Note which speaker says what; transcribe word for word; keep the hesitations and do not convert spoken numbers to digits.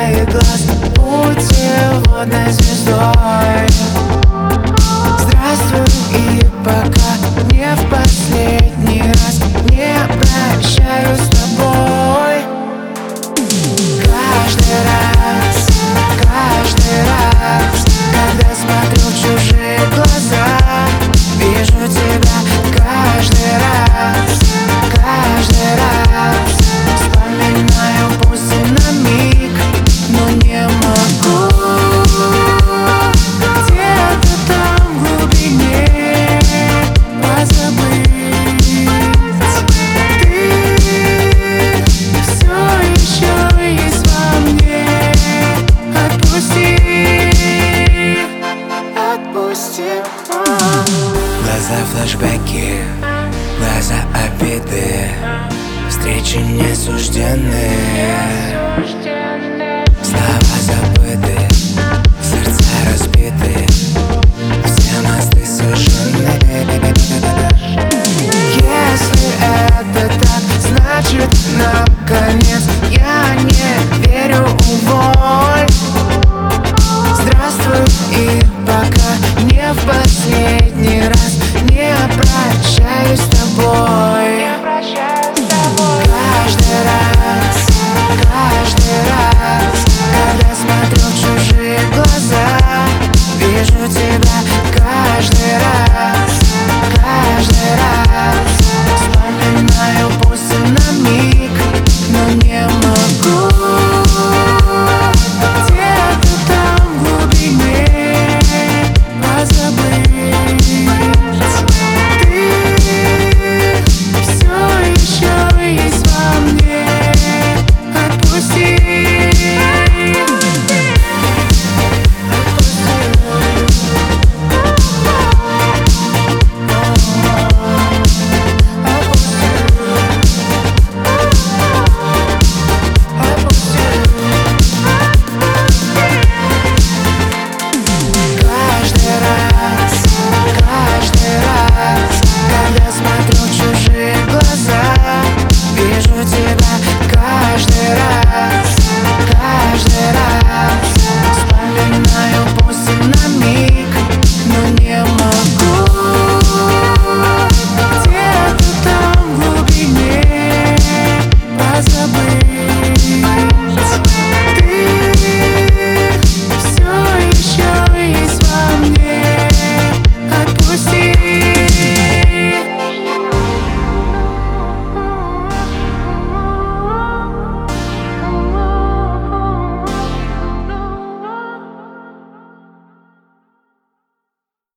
Speaker 1: твоих глаз путеводной звездой. Здравствуй, и пока не в последний раз не прощаюсь с тобой. Каждый раз, каждый раз, когда смотрю в чужие глаза, вижу тебя. Каждый раз, каждый раз вспоминаю, пусть и на миг, но не могу. Где-то там в глубине позабыть. Ты все еще есть во мне. Отпусти, отпусти. Глаза флешбеки, глаза обиды, встречи не сужденные, слова забыты, сердца разбиты, все мосты сожжены. Если это так, значит нам конец. Я не верю, уволь. Здравствуй, и пока не в последний раз не прощаюсь с тобой. Каждый раз, каждый раз, когда смотрю в чужие глаза, вижу тебя. Каждый раз, каждый раз вспоминаю, пусть и на миг, но не могу. Где-то там в глубине позабыть. Ты все еще есть во мне. Отпусти.